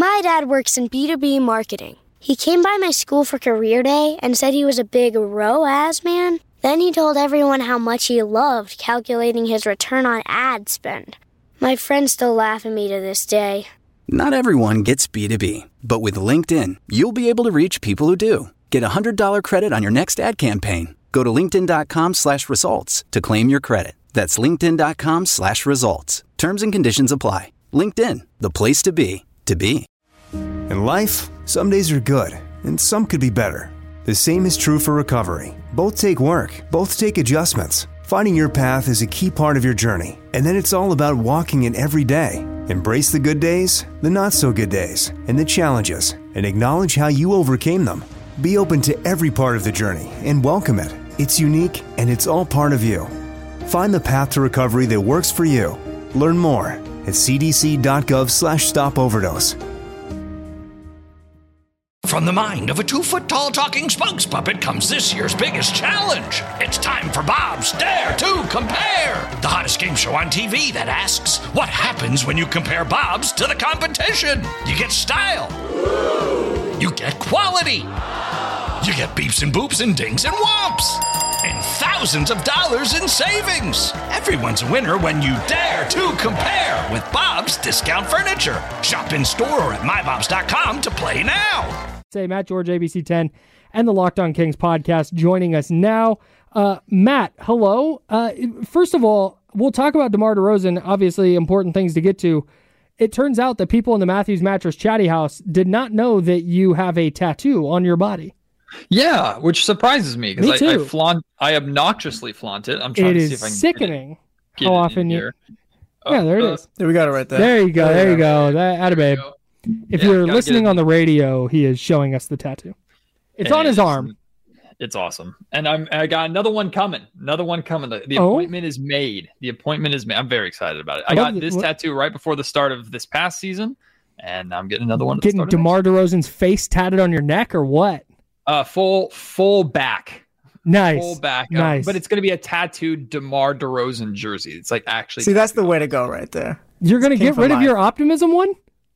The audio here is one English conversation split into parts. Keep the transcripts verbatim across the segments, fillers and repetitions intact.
My dad works in B two B marketing. He came by my school for career day and said he was a big R O A S man. Then he told everyone how much he loved calculating his return on ad spend. My friends still laugh at me to this day. Not everyone gets B two B, but with LinkedIn, you'll be able to reach people who do. Get a one hundred dollars credit on your next ad campaign. Go to linkedin.com slash results to claim your credit. That's linkedin.com slash results. Terms and conditions apply. LinkedIn, the place to be, to be. In life, some days are good, and some could be better. The same is true for recovery. Both take work, both take adjustments. Finding your path is a key part of your journey, and then it's all about walking it every day. Embrace the good days, the not-so-good days, and the challenges, and acknowledge how you overcame them. Be open to every part of the journey and welcome it. It's unique, and it's all part of you. Find the path to recovery that works for you. Learn more at cdc.gov slash stop overdose. From the mind of a two-foot-tall talking spokes puppet comes this year's biggest challenge. It's time for Bob's Dare to Compare, the hottest game show on T V that asks, what happens when you compare Bob's to the competition? You get style. You get quality. You get beeps and boops and dings and whomps. And thousands of dollars in savings. Everyone's a winner when you dare to compare with Bob's Discount Furniture. Shop in store or at my bobs dot com to play now. Say Matt George, A B C ten, and the Locked On Kings podcast joining us now. Uh, Matt, hello. Uh, first of all, we'll talk about DeMar DeRozan, obviously important things to get to. It turns out that people in the Matthews Mattress Chatty House did not know that you have a tattoo on your body. Yeah, which surprises me because me I, I flaunt, I obnoxiously flaunt it. I'm trying it to see if I can sickening get it, get how it often you. here. Yeah, there it uh, is. There we got it right there. There you go. There, there you go. go. That, atta babe. If Yeah, you're gotta listening get it. on the radio, he is showing us the tattoo. It's And on his it's- arm. It's awesome, and I'm I got another one coming. Another one coming. The, the Oh? appointment is made. The appointment is made. I'm very excited about it. I What got the- this what- tattoo right before the start of this past season, and I'm getting another one. At the Getting start of DeMar DeRozan's face tatted on your neck or what? Uh, full full back, Nice. full back. uh, Nice. but it's going to be a tattooed DeMar DeRozan jersey. It's like actually. See, that's the way to go right there. You're going to Came get from rid of life. your optimism one?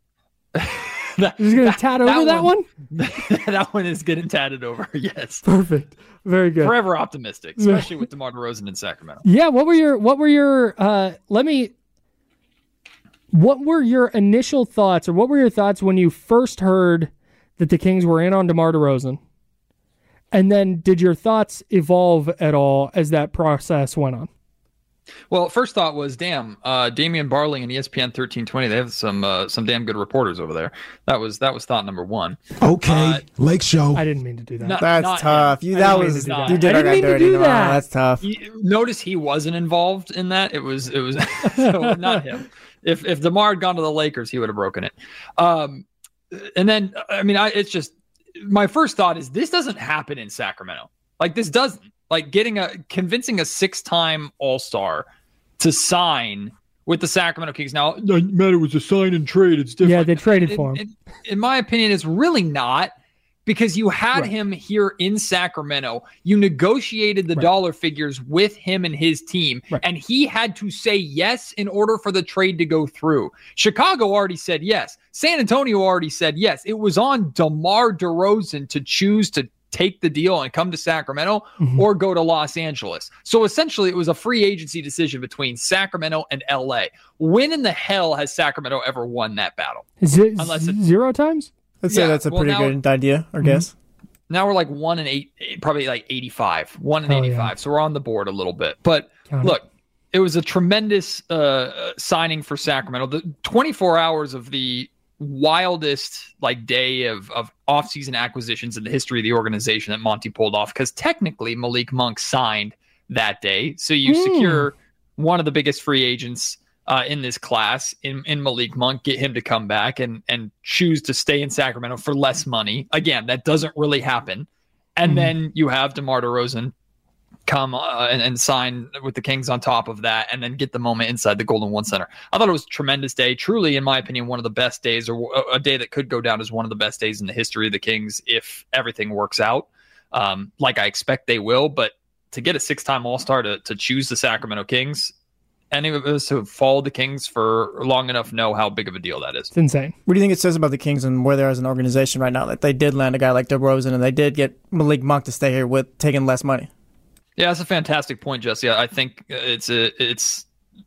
that, You're going to tat over that one? that one is getting tatted over. Yes, Perfect. Very good. forever optimistic, especially with DeMar DeRozan in Sacramento. Yeah, what were your what were your uh let me what were your initial thoughts or what were your thoughts when you first heard that the Kings were in on DeMar DeRozan? And then did your thoughts evolve at all as that process went on? Well, first thought was, damn, uh, Damian Barley and E S P N thirteen twenty. They have some uh, some damn good reporters over there. That was that was thought number one. Okay, Uh, Lake Show. I didn't mean to do that. Not- That's not tough. him. You I that didn't mean was to do you that. did I our didn't guy mean to dirty. do No, that. that's tough. You- Notice he wasn't involved in that. It was it was so not him. If if DeMar had gone to the Lakers, he would have broken it. Um, and then I mean, I it's just my first thought is this doesn't happen in Sacramento. Like this doesn't like getting a convincing a six-time All-Star to sign with the Sacramento Kings. Now, Matt, it was a sign and trade. It's different. Yeah, they traded in, for him. In, in my opinion, it's really not because you had Right. him here in Sacramento. You negotiated the Right. dollar figures with him and his team, Right. and he had to say yes in order for the trade to go through. Chicago already said yes. San Antonio already said yes. It was on DeMar DeRozan to choose to take the deal and come to Sacramento Mhm. or go to Los Angeles. So essentially it was a free agency decision between Sacramento and L A. When in the hell has Sacramento ever won that battle? Is it Unless it's- zero times? Let's say Yeah, that's a well, pretty now- good idea, I guess. Now we're like one and eight, probably like eighty-five, one and Oh, yeah. eighty-five. So we're on the board a little bit, but Count it. look, it was a tremendous uh, signing for Sacramento. The twenty-four hours of the wildest like day of, of off-season acquisitions in the history of the organization that Monty pulled off, because technically Malik Monk signed that day. So you Mm. secure one of the biggest free agents uh, in this class in, in Malik Monk, get him to come back and, and choose to stay in Sacramento for less money. Again, that doesn't really happen. And Mhm. then you have DeMar DeRozan come uh, and, and sign with the Kings on top of that, and then get the moment inside the Golden One Center. I thought it was a tremendous day. Truly, in my opinion, one of the best days, or a, a day that could go down as one of the best days in the history of the Kings if everything works out um, like I expect they will. But to get a six-time All-Star to, to choose the Sacramento Kings, any of us who have followed the Kings for long enough know how big of a deal that is. It's insane. What do you think it says about the Kings and where they're as an organization right now? Like they did land a guy like DeRozan, and they did get Malik Monk to stay here with taking less money. Yeah, that's a fantastic point, Jesse. I think it's a, it's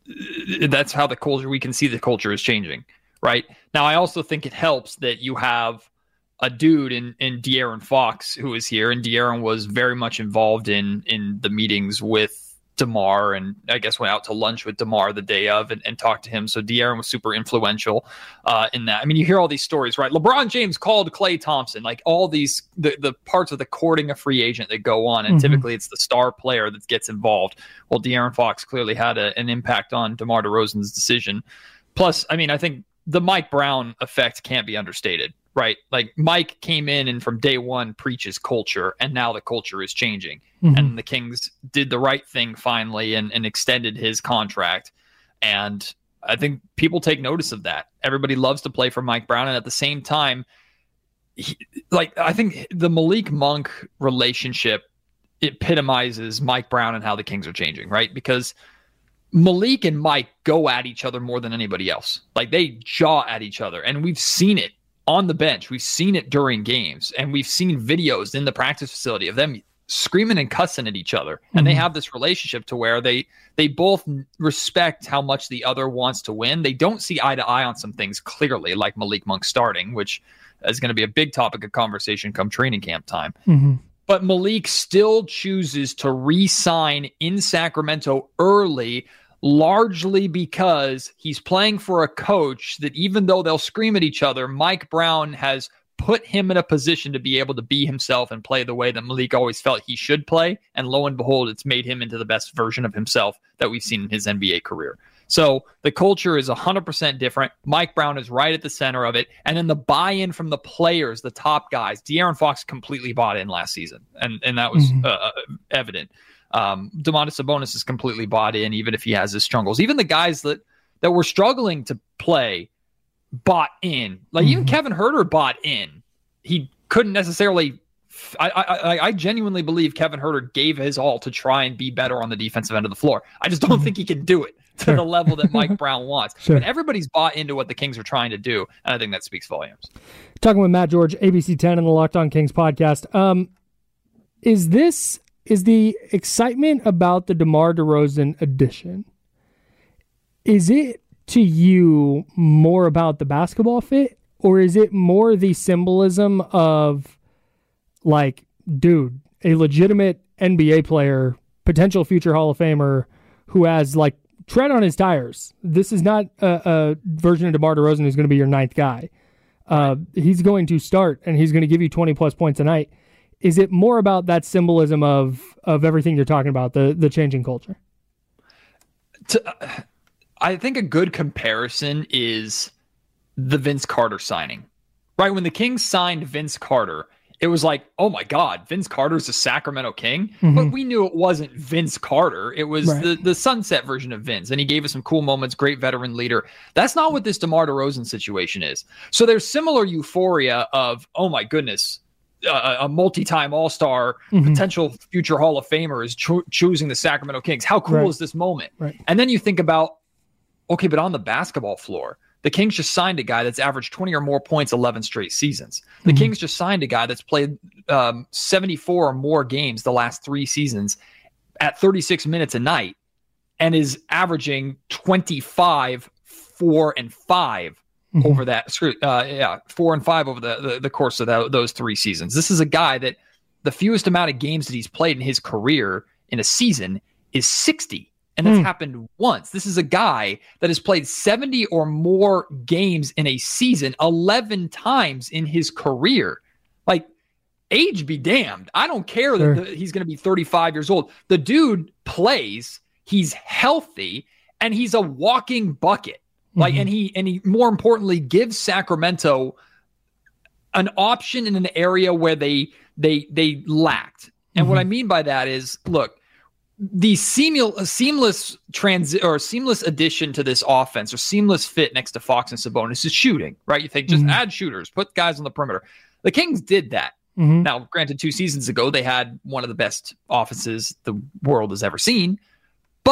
that's how the culture, we can see the culture is changing, right? Now, I also think it helps that you have a dude in, in De'Aaron Fox who is here, and De'Aaron was very much involved in, in the meetings with DeMar, and I guess went out to lunch with DeMar the day of and, and talked to him. So De'Aaron was super influential uh, in that. I mean, you hear all these stories, right? LeBron James called Klay Thompson, like all these, the, the parts of the courting a free agent that go on. And mm-hmm. typically it's the star player that gets involved. Well, De'Aaron Fox clearly had a, an impact on DeMar DeRozan's decision. Plus, I mean, I think the Mike Brown effect can't be understated, right? Like Mike came in and from day one preaches culture, and now the culture is changing. Mm-hmm. And the Kings did the right thing finally and, and extended his contract. And I think people take notice of that. Everybody loves to play for Mike Brown. And at the same time, he, like I think the Malik Monk relationship epitomizes Mike Brown and how the Kings are changing, right? Because Malik and Mike go at each other more than anybody else. Like they jaw at each other. And we've seen it on the bench. We've seen it during games. And we've seen videos in the practice facility of them screaming and cussing at each other. And mm-hmm. they have this relationship to where they they both respect how much the other wants to win. They don't see eye to eye on some things clearly, like Malik Monk starting, which is going to be a big topic of conversation come training camp time. Mm-hmm. But Malik still chooses to re-sign in Sacramento early, largely because he's playing for a coach that, even though they'll scream at each other, Mike Brown has put him in a position to be able to be himself and play the way that Malik always felt he should play. And lo and behold, it's made him into the best version of himself that we've seen in his N B A career. So the culture is one hundred percent different. Mike Brown is right at the center of it. And then the buy-in from the players, the top guys. De'Aaron Fox completely bought in last season, and, and that was mm-hmm. uh, evident. Um, Domantas Sabonis is completely bought in, even if he has his struggles. Even the guys that, that were struggling to play bought in. Like mm-hmm. even Kevin Huerter bought in. He couldn't necessarily. I, I I genuinely believe Kevin Huerter gave his all to try and be better on the defensive end of the floor. I just don't mm-hmm. think he can do it to sure. the level that Mike Brown wants. Sure. But everybody's bought into what the Kings are trying to do, and I think that speaks volumes. Talking with Matt George, A B C ten and the Locked On Kings podcast. Um, is this is the excitement about the DeMar DeRozan addition? Is it to you more about the basketball fit, or is it more the symbolism of, like, dude, a legitimate N B A player, potential future Hall of Famer who has, like, tread on his tires? This is not a, a version of DeMar DeRozan who's going to be your ninth guy. Uh, he's going to start, and he's going to give you twenty-plus points a night. Is it more about that symbolism of of everything you're talking about, the the changing culture? To, uh, I think a good comparison is the Vince Carter signing. Right? When the Kings signed Vince Carter, it was like, oh my God, Vince Carter's a Sacramento King. Mm-hmm. But we knew it wasn't Vince Carter. It was right. the, the sunset version of Vince. And he gave us some cool moments, great veteran leader. That's not what this DeMar DeRozan situation is. So there's similar euphoria of, oh my goodness, uh, a multi-time all-star, mm-hmm. potential future Hall of Famer is cho- choosing the Sacramento Kings. How cool right. is this moment? Right. And then you think about, okay, but on the basketball floor, the Kings just signed a guy that's averaged twenty or more points eleven straight seasons. The mm-hmm. Kings just signed a guy that's played um, seventy-four or more games the last three seasons at thirty-six minutes a night and is averaging twenty-five, four, and five mm-hmm. over that. Uh, yeah, four and five over the, the, the course of that, those three seasons. This is a guy that the fewest amount of games that he's played in his career in a season is sixty. And that's mm. happened once. This is a guy that has played seventy or more games in a season eleven times in his career. Like, age be damned. I don't care sure. that the, he's going to be thirty-five years old. The dude plays, he's healthy, and he's a walking bucket. Like, mm-hmm. and he, and he, more importantly, gives Sacramento an option in an area where they, they, they lacked. And mm-hmm. what I mean by that is, look, the seamless, seamless transi- or seamless addition to this offense, or seamless fit next to Fox and Sabonis, is shooting, right? You think just mm-hmm. add shooters, put guys on the perimeter. The Kings did that. Mm-hmm. Now, granted, two seasons ago, they had one of the best offenses the world has ever seen. But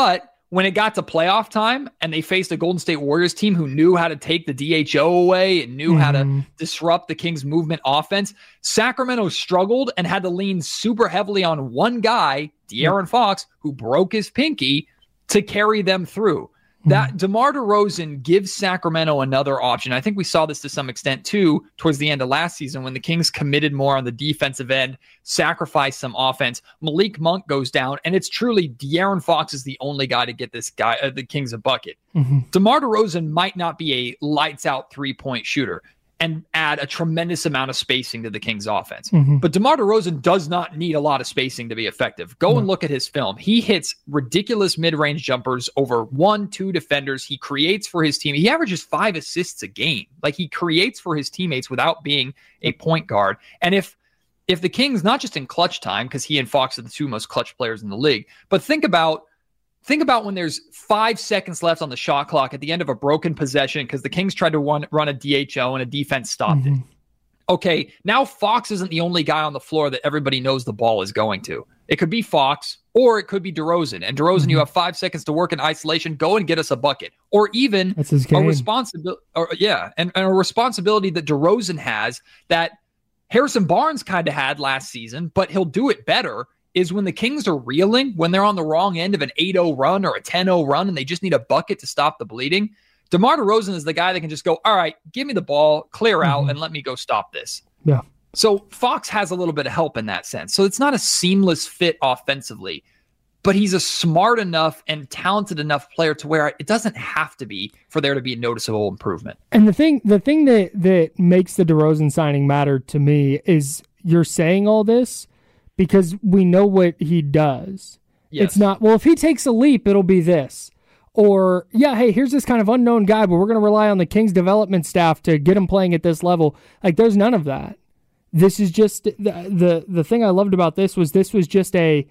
when it got to playoff time and they faced a Golden State Warriors team who knew how to take the D H O away and knew mm-hmm. how to disrupt the Kings' movement offense, Sacramento struggled and had to lean super heavily on one guy, De'Aaron Fox, who broke his pinky to carry them through. That DeMar DeRozan gives Sacramento another option. I think we saw this to some extent too towards the end of last season when the Kings committed more on the defensive end, sacrificed some offense. Malik Monk goes down, and it's truly De'Aaron Fox is the only guy to get this guy, uh, the Kings, a bucket. Mm-hmm. DeMar DeRozan might not be a lights-out three-point shooter and add a tremendous amount of spacing to the Kings offense. Mm-hmm. But DeMar DeRozan does not need a lot of spacing to be effective. Go mm-hmm. and look at his film. He hits ridiculous mid-range jumpers over one, two defenders. He creates for his team. He averages five assists a game. Like, he creates for his teammates without being a point guard. And if if the Kings, not just in clutch time, because he and Fox are the two most clutch players in the league, but think about Think about when there's five seconds left on the shot clock at the end of a broken possession because the Kings tried to run, run a D H O and a defense stopped mm-hmm. it. Okay, now Fox isn't the only guy on the floor that everybody knows the ball is going to. It could be Fox or it could be DeRozan. And DeRozan, mm-hmm. you have five seconds to work in isolation. Go and get us a bucket. Or even a responsibility, or yeah, and, and a responsibility that DeRozan has that Harrison Barnes kind of had last season, but he'll do it better. Is when the Kings are reeling, when they're on the wrong end of an eight oh run or a ten oh run and they just need a bucket to stop the bleeding, DeMar DeRozan is the guy that can just go, all right, give me the ball, clear out, mm-hmm. and let me go stop this. Yeah. So Fox has a little bit of help in that sense. So it's not a seamless fit offensively, but he's a smart enough and talented enough player to where it doesn't have to be for there to be a noticeable improvement. And the thing the thing that, that makes the DeRozan signing matter to me is you're saying all this because we know what he does. Yes. It's not, well, if he takes a leap, it'll be this. Or, yeah, hey, here's this kind of unknown guy, but we're going to rely on the Kings development staff to get him playing at this level. Like, there's none of that. This is just, the the, the thing I loved about this was this was just a,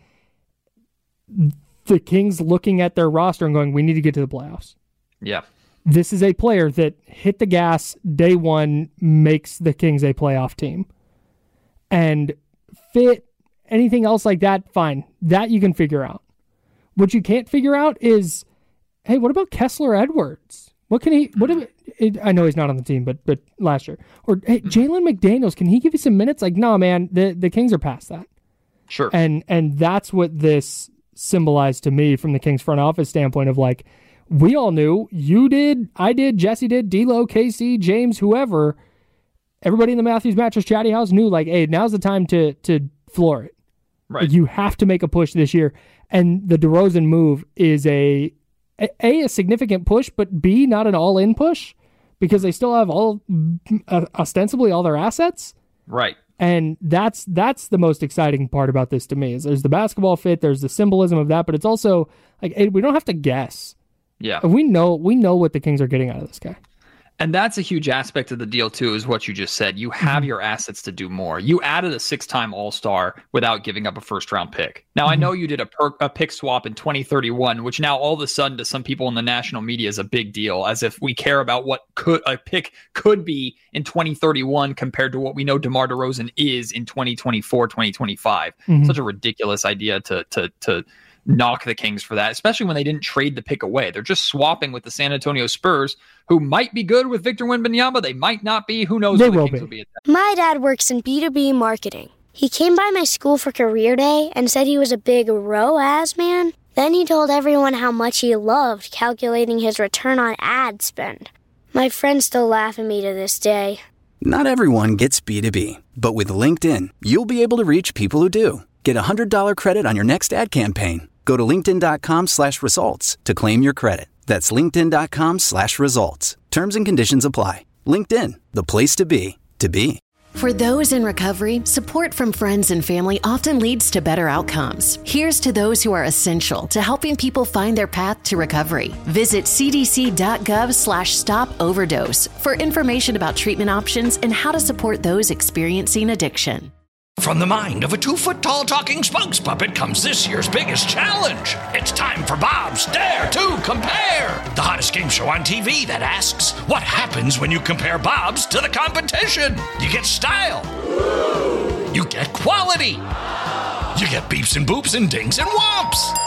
the Kings looking at their roster and going, we need to get to the playoffs. Yeah. This is a player that hit the gas day one, makes the Kings a playoff team. And fit, anything else like that, fine. That you can figure out. What you can't figure out is, hey, what about Kessler Edwards? What can he, what if, it, I know he's not on the team, but but last year. Or, hey, Jalen McDaniels, can he give you some minutes? Like, no, man, the, the Kings are past that. Sure. And and that's what this symbolized to me from the Kings front office standpoint of like, we all knew, you did, I did, Jesse did, D'Lo, K C, James, whoever, everybody in the Matthews Mattress Chatty House knew, like, hey, now's the time to to floor it. Right. You have to make a push this year. And the DeRozan move is a, a, a significant push, but B, not an all-in push because they still have all, uh, ostensibly all their assets. Right. And that's that's the most exciting part about this to me is there's the basketball fit, there's the symbolism of that, but it's also like, hey, we don't have to guess. Yeah. We know, we know what the Kings are getting out of this guy. And that's a huge aspect of the deal, too, is what you just said. You have mm-hmm. your assets to do more. You added a six-time All-Star without giving up a first-round pick. Now, mm-hmm. I know you did a, per- a pick swap in twenty thirty-one, which now all of a sudden to some people in the national media is a big deal, as if we care about what could a pick could be in twenty thirty-one compared to what we know DeMar DeRozan is in twenty twenty-four, twenty twenty-five. Mm-hmm. Such a ridiculous idea to to to knock the Kings for that, especially when they didn't trade the pick away. They're just swapping with the San Antonio Spurs, who might be good with Victor Wembanyama. They might not be. Who knows? They the will Kings be. will be at that. My dad works in B two B marketing. He came by my school for career day and said he was a big R O A S man. Then he told everyone how much he loved calculating his return on ad spend. My friends still laugh at me to this day. Not everyone gets B two B, but with LinkedIn, you'll be able to reach people who do. Get a one hundred dollars credit on your next ad campaign. Go to linkedin.com slash results to claim your credit. That's linkedin.com slash results. Terms and conditions apply. LinkedIn, the place to be, to be. For those in recovery, support from friends and family often leads to better outcomes. Here's to those who are essential to helping people find their path to recovery. Visit cdc.gov slash stop overdose for information about treatment options and how to support those experiencing addiction. From the mind of a two-foot-tall talking spokes puppet comes this year's biggest challenge. It's time for Bob's Dare to Compare, the hottest game show on T V that asks, what happens when you compare Bob's to the competition? You get style. You get quality. You get beeps and boops and dings and whomps. And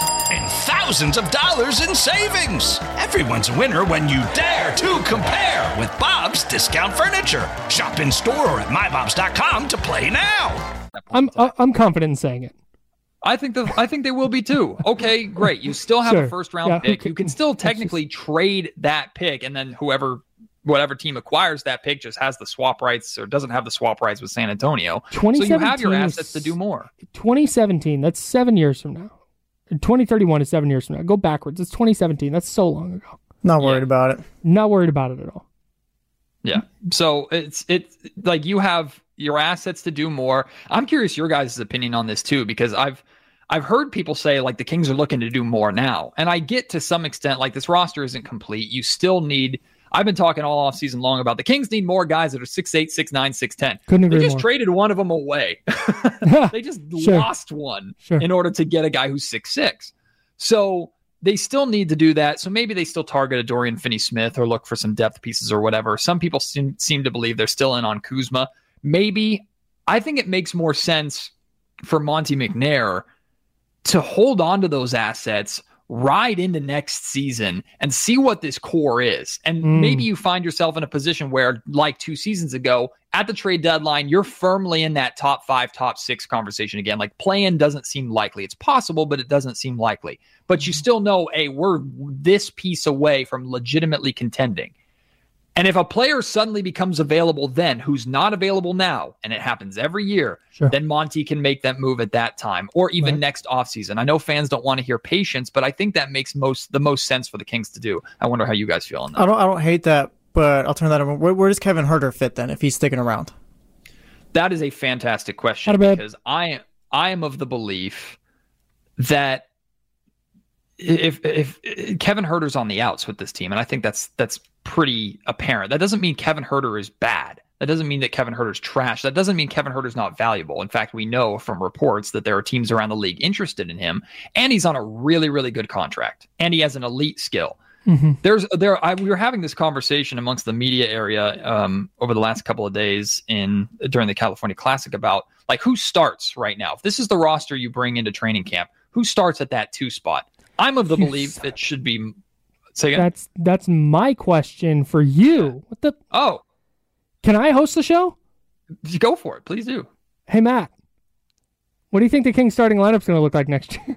and thousands of dollars in savings. Everyone's a winner when you dare to compare with Bob's Discount Furniture. Shop in store or at my bobs dot com to play now. I'm I'm confident in saying it. I think the I think they will be too. Okay, great. You still have Sure. a first round Yeah, pick. okay. You can still technically trade that pick, and then whoever whatever team acquires that pick just has the swap rights or doesn't have the swap rights with San Antonio. So you have your assets to do more. twenty seventeen, that's seven years from now. twenty thirty-one is seven years from now. Go backwards. It's twenty seventeen. That's so long ago. Not worried Yeah. about it. Not worried about it at all. Yeah. So it's it's like you have your assets to do more. I'm curious your guys' opinion on this too, because I've I've heard people say like the Kings are looking to do more now. And I get to some extent, like this roster isn't complete. You still need I've been talking all off season long about the Kings need more guys that are six eight, six nine, six ten. Couldn't They agree just more. traded one of them away. They just Sure. lost one Sure. in order to get a guy who's six six. So they still need to do that. So maybe they still target a Dorian Finney-Smith or look for some depth pieces or whatever. Some people seem, seem to believe they're still in on Kuzma. Maybe I think it makes more sense for Monty McNair to hold on to those assets, ride into next season and see what this core is. And Mm. maybe you find yourself in a position where, like two seasons ago, at the trade deadline, you're firmly in that top five, top six conversation again. Like play-in doesn't seem likely. It's possible, but it doesn't seem likely. But you still know, hey, we're this piece away from legitimately contending. And if a player suddenly becomes available then, who's not available now, and it happens every year, Sure. then Monty can make that move at that time, or even Right. next offseason. I know fans don't want to hear patience, but I think that makes most the most sense for the Kings to do. I wonder how you guys feel on that. I don't. I don't hate that, but I'll turn that over. Where, where does Kevin Huerter fit then if he's sticking around? That is a fantastic question Not bad. because I I am of the belief that if if, if Kevin Huerter's on the outs with this team, and I think that's that's pretty apparent. That doesn't mean Kevin Huerter is bad. That doesn't mean that Kevin Huerter's trash. That doesn't mean Kevin Huerter's not valuable. In fact, we know from reports that there are teams around the league interested in him, and he's on a really, really good contract, and he has an elite skill. Mm-hmm. There's there. I, we were having this conversation amongst the media area um, over the last couple of days in during the California Classic about like who starts right now. If this is the roster you bring into training camp, who starts at that two spot? I'm of the You belief suck. it should be. Say again. That's that's my question for you. What the? Oh, Can I host the show? go for it, please do. Hey Matt, what do you think the Kings starting lineup's going to look like next year?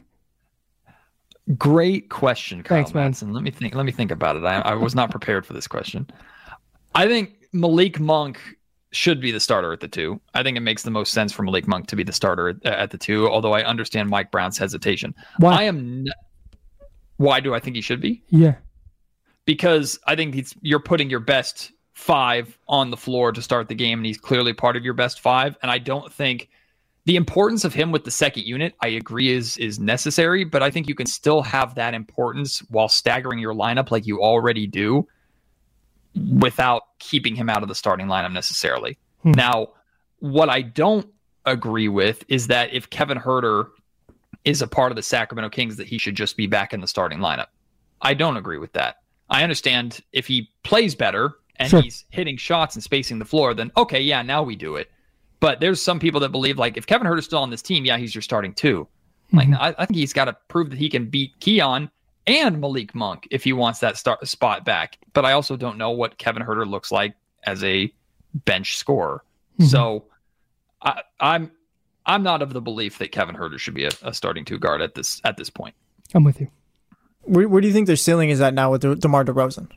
Great question, Kyle Thanks, man. Madsen. Let me think. Let me think about it. I, I was not prepared for this question. I think Malik Monk should be the starter at the two. I think it makes the most sense for Malik Monk to be the starter at, at the two. Although I understand Mike Brown's hesitation. Why? I am. N- Why do I think he should be? Yeah. Because I think he's, you're putting your best five on the floor to start the game, and he's clearly part of your best five. And I don't think the importance of him with the second unit, I agree, is is necessary, but I think you can still have that importance while staggering your lineup like you already do without keeping him out of the starting lineup necessarily. Hmm. Now, what I don't agree with is that if Kevin Huerter is a part of the Sacramento Kings, that he should just be back in the starting lineup. I don't agree with that. I understand if he plays better and Sure. he's hitting shots and spacing the floor, then okay, yeah, now we do it. But there's some people that believe like if Kevin Huerter's still on this team, yeah, he's your starting two. Like Mhm. I, I think he's got to prove that he can beat Keon and Malik Monk if he wants that start spot back. But I also don't know what Kevin Huerter looks like as a bench scorer. Mhm. So I, I'm I'm not of the belief that Kevin Huerter should be a, a starting two guard at this at this point. I'm with you. Where, where do you think their ceiling is at now with De- DeMar DeRozan?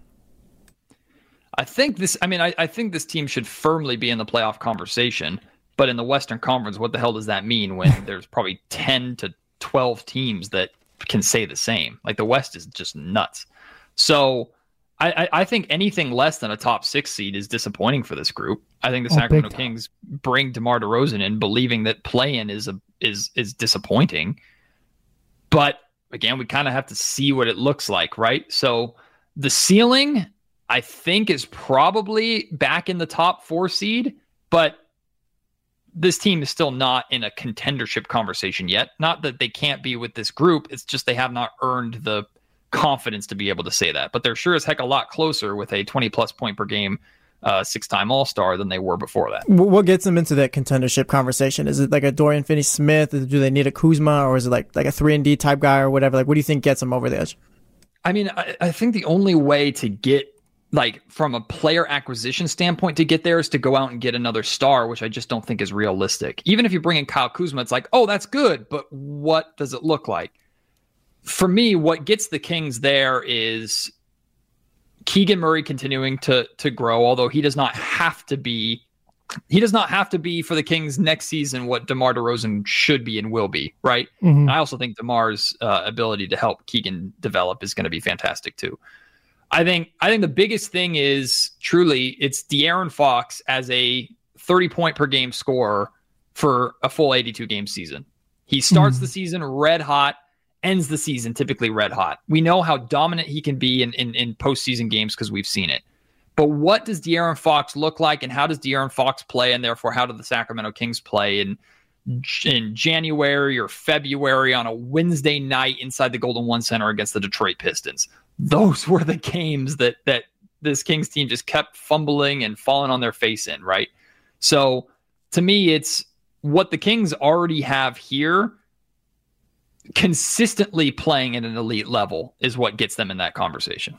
I think this. I mean, I, I think this team should firmly be in the playoff conversation. But in the Western Conference, what the hell does that mean when there's probably ten to twelve teams that can say the same? Like the West is just nuts. So I, I, I think anything less than a top six seed is disappointing for this group. I think the Oh, big Sacramento time. Kings bring DeMar DeRozan in, believing that play-in is a is is disappointing. But again, we kind of have to see what it looks like, right? So the ceiling, I think, is probably back in the top four seed, but this team is still not in a contendership conversation yet. Not that they can't be with this group. It's just they have not earned the confidence to be able to say that. But they're sure as heck a lot closer with a twenty plus point per game uh, six-time All-Star than they were before that. What gets them into that contendership conversation? Is it like a Dorian Finney-Smith? Do they need a Kuzma, or is it like like a three and D type guy or whatever? Like, what do you think gets them over the edge? I mean, I, I think the only way to get, like, from a player acquisition standpoint to get there is to go out and get another star, which I just don't think is realistic. Even if you bring in Kyle Kuzma, it's like, oh, that's good, but what does it look like? For me, what gets the Kings there is Keegan Murray continuing to to grow, although he does not have to be he does not have to be for the Kings next season what DeMar DeRozan should be and will be, right? Mm-hmm. And I also think DeMar's uh, ability to help Keegan develop is going to be fantastic too. I think I think the biggest thing is truly it's De'Aaron Fox as a thirty point per game scorer for a full eighty-two game season. He starts mm-hmm. the season red hot, ends the season typically red hot. We know how dominant he can be in, in, in postseason games because we've seen it. But what does De'Aaron Fox look like, and how does De'Aaron Fox play, and therefore how do the Sacramento Kings play in in January or February on a Wednesday night inside the Golden One Center against the Detroit Pistons? Those were the games that that this Kings team just kept fumbling and falling on their face in, right? So to me, it's what the Kings already have here consistently playing at an elite level is what gets them in that conversation.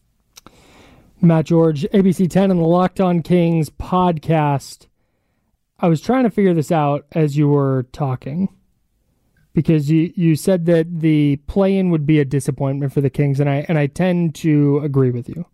Matt George, A B C ten and the Locked On Kings podcast. I was trying to figure this out as you were talking, because you, you said that the play-in would be a disappointment for the Kings, and I and I tend to agree with you.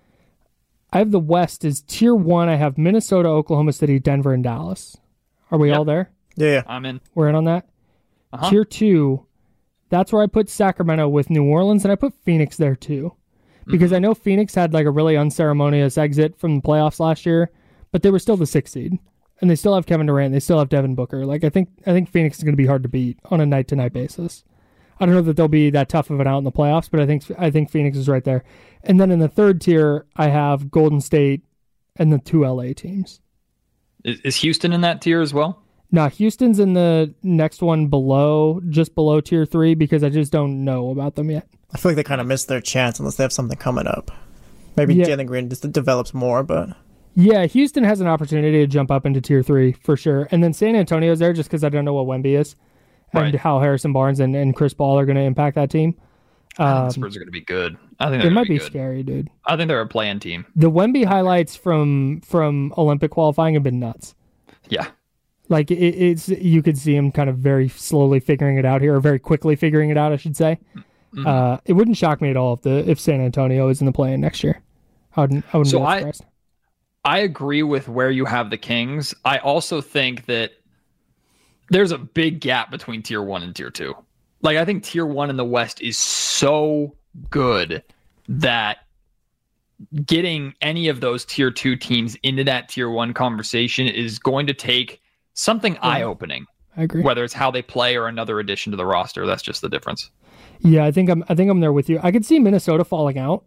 I have the West as tier one. I have Minnesota, Oklahoma City, Denver, and Dallas. Are we yep. all there? Yeah, yeah. I'm in. We're in on that? Uh-huh. Tier two, that's where I put Sacramento with New Orleans, and I put Phoenix there too. Because mm-hmm. I know Phoenix had like a really unceremonious exit from the playoffs last year, but they were still the sixth seed. And they still have Kevin Durant. They still have Devin Booker. Like I think I think Phoenix is going to be hard to beat on a night-to-night basis. I don't know that they'll be that tough of an out in the playoffs, but I think I think Phoenix is right there. And then in the third tier, I have Golden State and the two L A teams. Is, is Houston in that tier as well? No, Houston's in the next one below, just below tier three, because I just don't know about them yet. I feel like they kind of missed their chance unless they have something coming up. Maybe yeah. Jalen Green just develops more, but... Yeah, Houston has an opportunity to jump up into tier three for sure. And then San Antonio's there just because I don't know what Wemby is and right. how Harrison Barnes and, and Chris Paul are going to impact that team. I think um, the Spurs are going to be good. I think they might be, be good. scary, dude. I think they're a play-in team. The Wemby highlights from from Olympic qualifying have been nuts. Yeah. Like, it, it's you could see him kind of very slowly figuring it out here, or very quickly figuring it out, I should say. Mm-hmm. Uh, it wouldn't shock me at all if the if San Antonio is in the play-in next year. I wouldn't, I wouldn't so be that I, surprised. I agree with where you have the Kings. I also think that there's a big gap between tier one and tier two. Like, I think tier one in the West is so good that getting any of those tier two teams into that tier one conversation is going to take something yeah, eye-opening. I agree. Whether it's how they play or another addition to the roster, that's just the difference. Yeah, I think I'm. I think I'm there with you. I could see Minnesota falling out.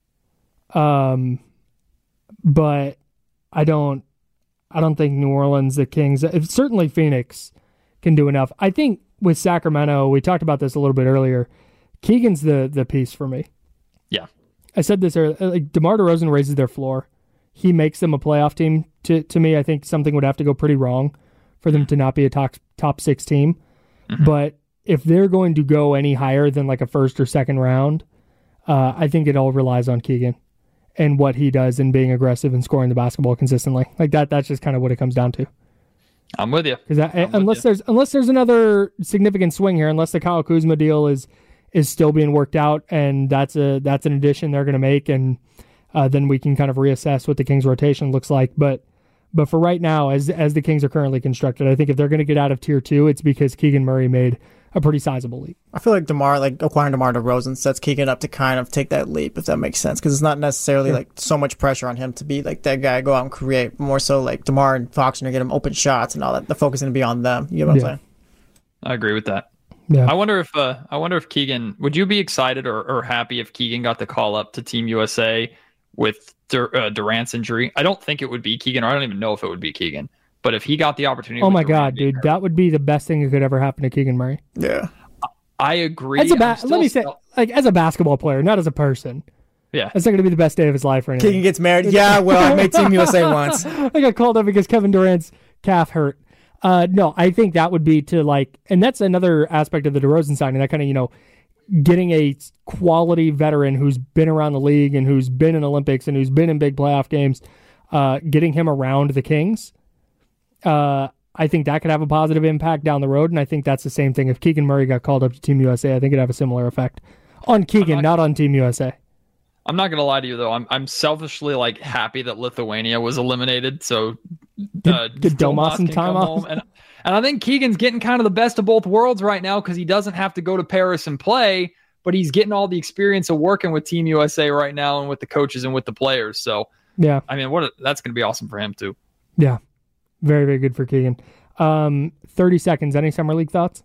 Um, but I don't. I don't think New Orleans, the Kings, certainly Phoenix, can do enough. I think with Sacramento, we talked about this a little bit earlier. Keegan's the the piece for me. Yeah, I said this earlier. Like, DeMar DeRozan raises their floor. He makes them a playoff team. To to me, I think something would have to go pretty wrong for them to not be a top top six team. Mm-hmm. But if they're going to go any higher than like a first or second round, uh, I think it all relies on Keegan and what he does in being aggressive and scoring the basketball consistently. Like that, that's just kind of what it comes down to. I'm with you. Because unless there's unless there's another significant swing here, unless the Kyle Kuzma deal is is still being worked out, and that's a that's an addition they're going to make, and uh, then we can kind of reassess what the Kings rotation looks like. But but for right now, as as the Kings are currently constructed, I think if they're going to get out of tier two, it's because Keegan Murray made a pretty sizable leap. I feel like DeMar, like acquiring DeMar DeRozan sets Keegan up to kind of take that leap, if that makes sense, because it's not necessarily yeah. like so much pressure on him to be like that guy, go out and create. More so like DeMar and Fox are going to get him open shots and all that. The focus is going to be on them. You know what yeah. I'm saying? I agree with that. Yeah. I wonder if uh, I wonder if Keegan, would you be excited or, or happy if Keegan got the call up to Team U S A with Dur- uh, Durant's injury? I don't think it would be Keegan, or I don't even know if it would be Keegan. But if he got the opportunity, oh my God, dude, hurt, that would be the best thing that could ever happen to Keegan Murray. Yeah. I agree. As a ba- let me say, like as a basketball player, not as a person. Yeah. That's not going to be the best day of his life or anything. Keegan gets married. Yeah, well, I made Team U S A once. I got called up because Kevin Durant's calf hurt. Uh, no, I think that would be to like, and that's another aspect of the DeRozan signing, that kind of, you know, getting a quality veteran who's been around the league and who's been in Olympics and who's been in big playoff games, uh, getting him around the Kings. Uh, I think that could have a positive impact down the road, and I think that's the same thing. If Keegan Murray got called up to Team U S A, I think it'd have a similar effect on Keegan, not, not on Team U S A. I'm not gonna lie to you though. I'm I'm selfishly like happy that Lithuania was eliminated. So uh, get Domas and time off. And and I think Keegan's getting kind of the best of both worlds right now because he doesn't have to go to Paris and play, but he's getting all the experience of working with Team U S A right now and with the coaches and with the players. So yeah, I mean, what a, that's gonna be awesome for him too. Yeah, very very good for Keegan. Um, thirty seconds. Any summer league thoughts?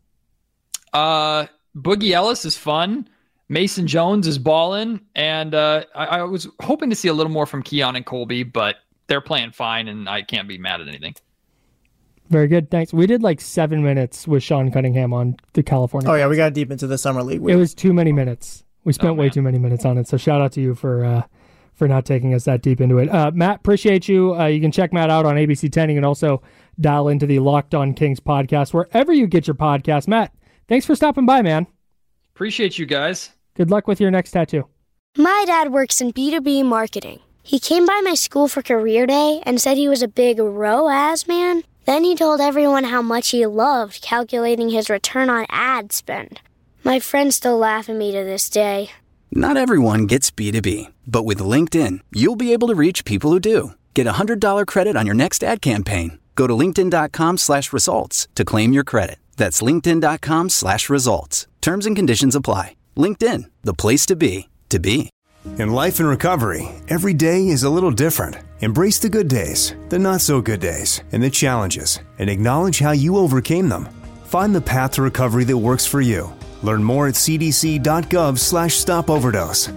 Uh, Boogie Ellis is fun. Mason Jones is balling, and uh, I, I was hoping to see a little more from Keon and Colby, but they're playing fine, and I can't be mad at anything. Very good, thanks. We did like seven minutes with Sean Cunningham on the California. Oh yeah, we got deep into the summer league week. It was too many minutes. We spent oh, way too many minutes on it. So shout out to you for uh, for not taking us that deep into it. Uh, Matt, appreciate you. Uh, you can check Matt out on A B C ten. You can also dial into the Locked On Kings podcast wherever you get your podcast. Matt, thanks for stopping by, man. Appreciate you guys. Good luck with your next tattoo. My dad works in B two B marketing. He came by my school for career day and said he was a big R O A S man. Then he told everyone how much he loved calculating his return on ad spend. My friends still laugh at me to this day. Not everyone gets B two B, but with LinkedIn, you'll be able to reach people who do. Get a one hundred dollars credit on your next ad campaign. Go to linkedin.com slash results to claim your credit. That's linkedin.com slash results. Terms and conditions apply. LinkedIn, the place to be, to be. In life and recovery, every day is a little different. Embrace the good days, the not so good days, and the challenges, and acknowledge how you overcame them. Find the path to recovery that works for you. Learn more at cdc.gov slash stop overdose.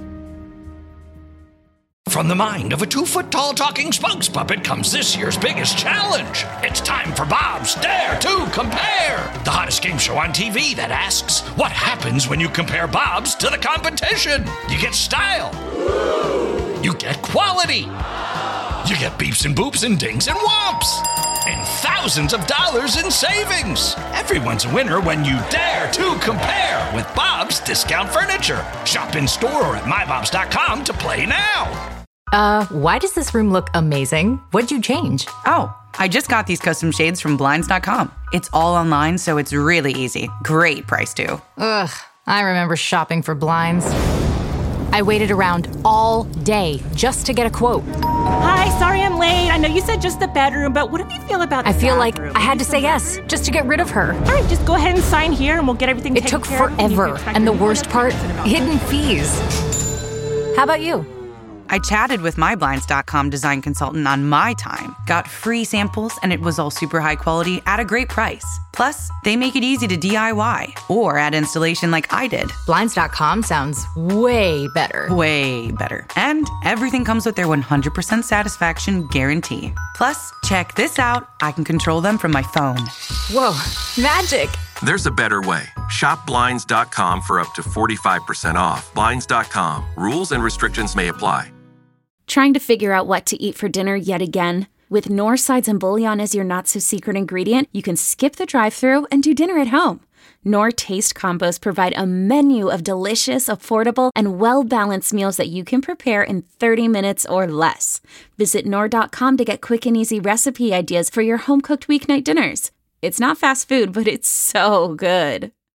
From the mind of a two-foot-tall talking spokes puppet comes this year's biggest challenge. It's time for Bob's Dare to Compare, the hottest game show on T V that asks, what happens when you compare Bob's to the competition? You get style. You get quality. You get beeps and boops and dings and whomps. And thousands of dollars in savings. Everyone's a winner when you dare to compare with Bob's Discount Furniture. Shop in store or at my bobs dot com to play now. Uh, why does this room look amazing? What'd you change? Oh, I just got these custom shades from blinds dot com. It's all online, so it's really easy. Great price, too. Ugh, I remember shopping for blinds. I waited around all day just to get a quote. Hi, sorry I'm late. I know you said just the bedroom, but what do you feel about the I feel bathroom? like I had to say yes just to get rid of her. All right, just go ahead and sign here and we'll get everything It taken took care of. forever, and the worst part, hidden fees. How about you? I chatted with my blinds dot com design consultant on my time, got free samples, and it was all super high quality at a great price. Plus, they make it easy to D I Y or add installation like I did. blinds dot com sounds way better. Way better. And everything comes with their one hundred percent satisfaction guarantee. Plus, check this out. I can control them from my phone. Whoa, magic. There's a better way. Shop blinds dot com for up to forty-five percent off. blinds dot com. Rules and restrictions may apply. Trying to figure out what to eat for dinner yet again? With Knorr sides and bouillon as your not-so-secret ingredient, you can skip the drive-thru and do dinner at home. Knorr Taste Combos provide a menu of delicious, affordable, and well-balanced meals that you can prepare in thirty minutes or less. Visit Knorr dot com to get quick and easy recipe ideas for your home-cooked weeknight dinners. It's not fast food, but it's so good.